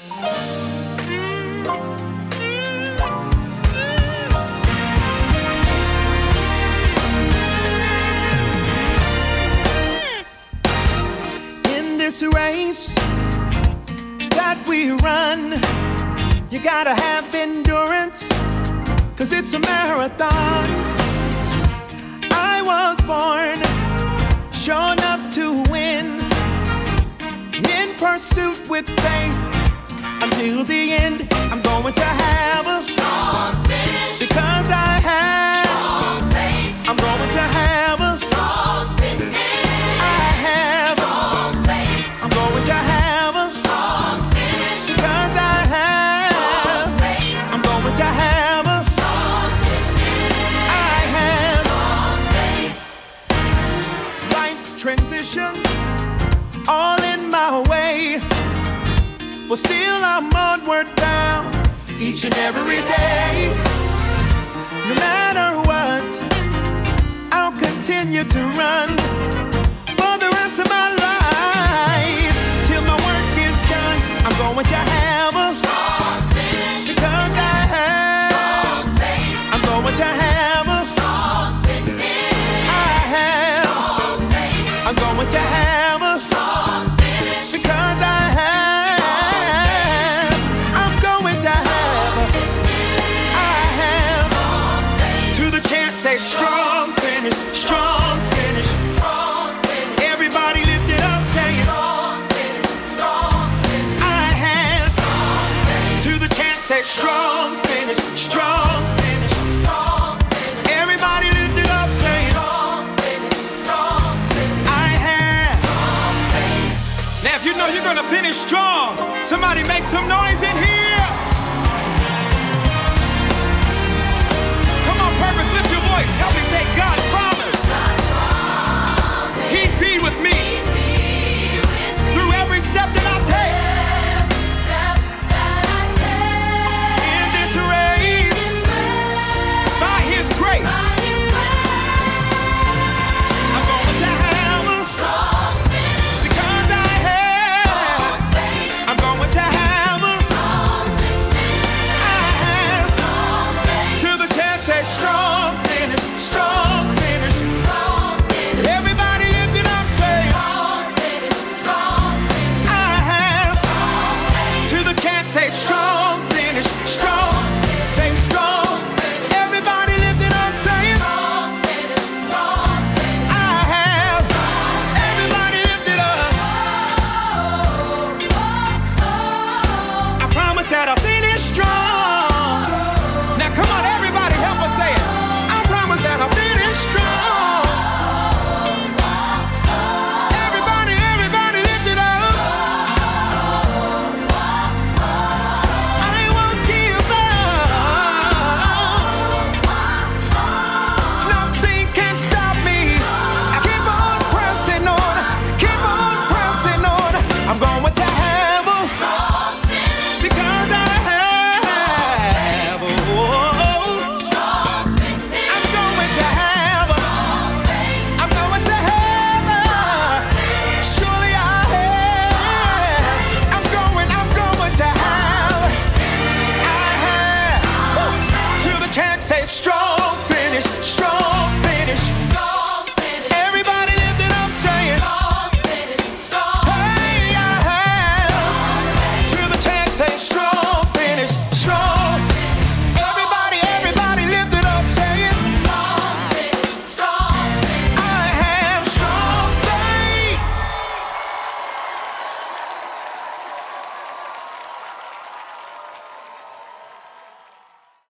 In this race that we run, you gotta have endurance, 'cause it's a marathon. I was born showing up to win, in pursuit with faith until the end. I'm going to have a strong finish, because I have strong faith. I'm going to have a strong finish. I have strong faith. I'm going to have a strong finish, because I have strong faith. I'm going to have a strong finish. I have strong faith. Life's transitions all in my way, but still I'm onward bound each and every day. No matter what, I'll continue to run for the rest of my life till my work is done. I'm going to have a strong finish, because I have strong faith. I'm going to have a strong finish. I have strong faith. I'm going to have a strong finish, because I have. I'm going to have. I have. To the chant, say strong finish, strong finish. Everybody lift it up, say it. Strong finish, strong finish. I have. To the chant, say strong finish, strong finish. Everybody lift it up, say it. Strong finish, strong finish. I have. Now if you know you're gonna finish strong, somebody make some noise in here.